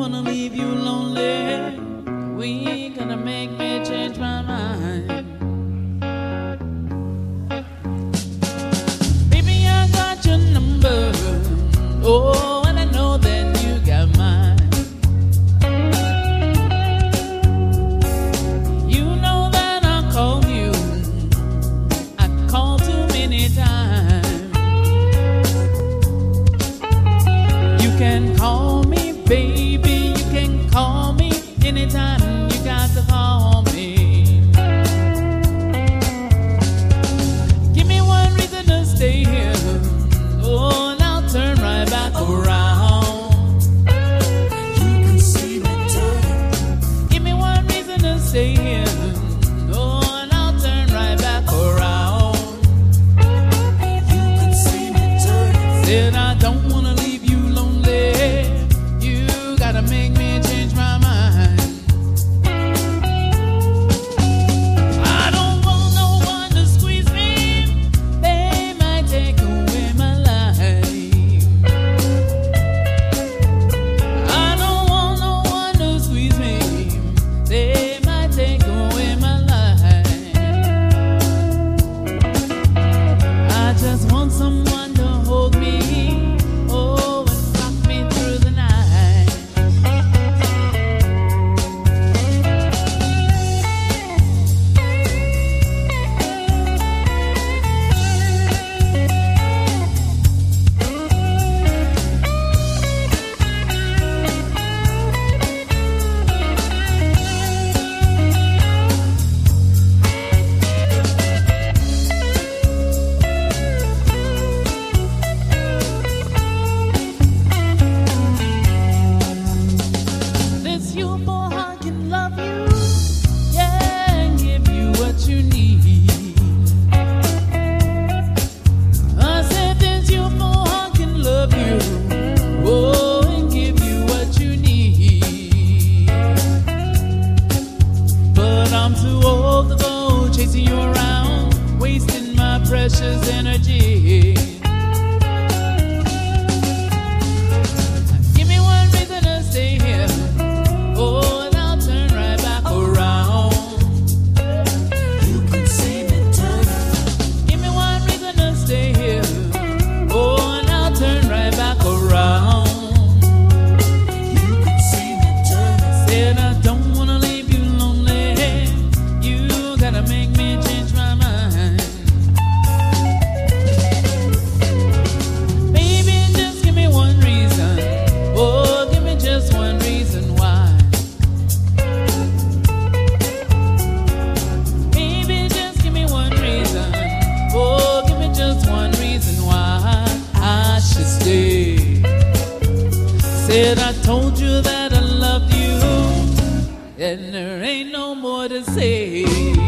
wanna leave you lonely. We ain't gonna make me change my mind. Baby, I got your number. Oh, and I know that you got mine. You know that I call you. I call too many times. You can call me, baby. You can call me anytime. You got to call me. Give me one reason to stay here. Oh, and I'll turn right back around. You can see me turn. Give me one reason to stay here. Oh, and I'll turn right back around. You can see me turn. Said I don't wanna leave you lonely. You gotta make me change my mind. I don't want no one to squeeze me. They might take away my life. I don't want no one to squeeze me. They might take away my life. I just want someone to hold me. Oh, and rock me through the night. This you, boy, I can love you, yeah, and give you what you need. I said this you, boy, I can love you, oh, and give you what you need. But I'm too old to go chasing you around, wasting my precious energy. Give me one reason to stay here. Oh, and I'll turn right back around. You can see me turn. Give me one reason to stay here. Oh, and I'll turn right back around. You can see me turn. Said I don't wanna leave you lonely. You gotta make me change my mind. Baby, just give me one reason. Oh, give me just one reason why. Baby, just give me one reason. Oh, give me just one reason why I should stay. Said I told you that I loved you, and there ain't no more to say.